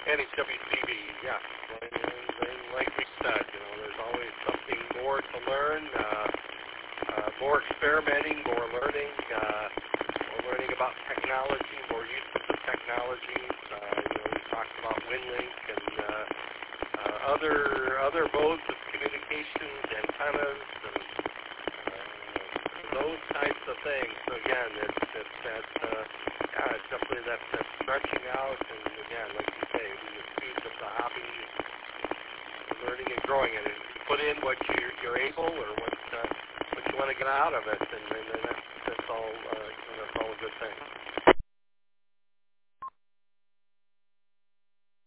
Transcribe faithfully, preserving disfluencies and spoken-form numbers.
N H W C B, yeah. And, and like we said, you know, there's always something more to learn, uh, uh, more experimenting, more learning, uh, more learning about technology, more uses of technologies. Uh, you know, we talked about WinLink and uh, uh, other other modes of communications, antennas, and uh, those types of things. So again, it's it's that uh, yeah, it's definitely that, that stretching out, and again, like you say, the pursuit of the hobby, learning and growing it, and you put in what you're, you're able or what uh, what you want to get out of it, and, and, and that's that's all uh, that's all a good thing.